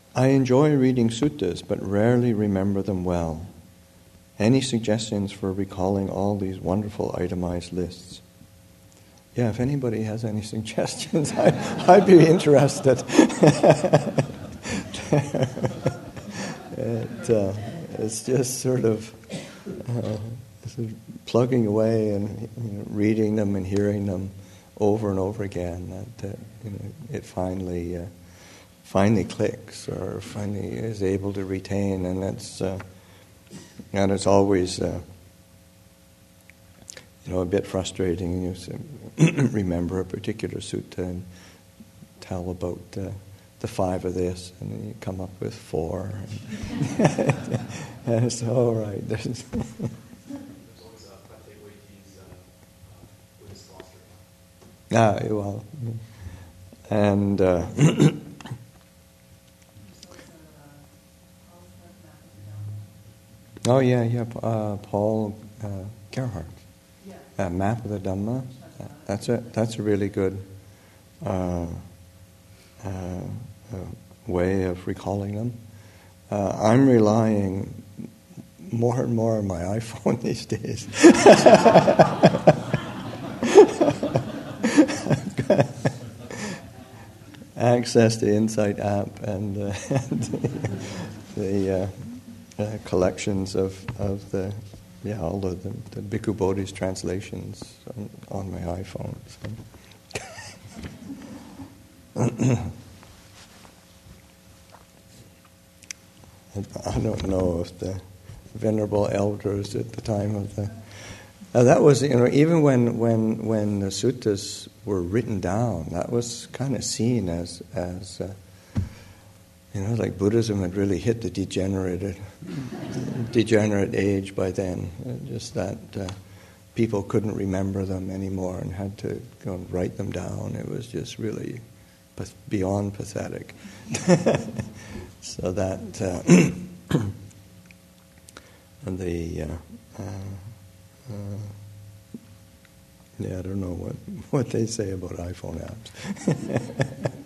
I enjoy reading suttas, but rarely remember them well. Any suggestions for recalling all these wonderful itemized lists? Yeah, if anybody has any suggestions, I'd be interested. It's just sort of plugging away and reading them and hearing them over and over again that it finally clicks or finally is able to retain, and it's always a bit frustrating. You remember a particular sutta and tell about the 5 of this, and then you come up with 4. And it's all right. There's always Pate Waiti's Buddhist philosophy. Well, and Paul Gerhardt. Map of the Dhamma. That's a really good way of recalling them. I'm relying more and more on my iPhone these days. Access the Insight app and the collections of the all the Bhikkhu Bodhi's translations on my iPhone. So. I don't know if the venerable elders at the time of the that was even when the suttas were written down, that was kind of seen as like Buddhism had really hit the degenerate age by then. Just that people couldn't remember them anymore and had to go and write them down. It was just really beyond pathetic. So that I don't know what they say about iPhone apps.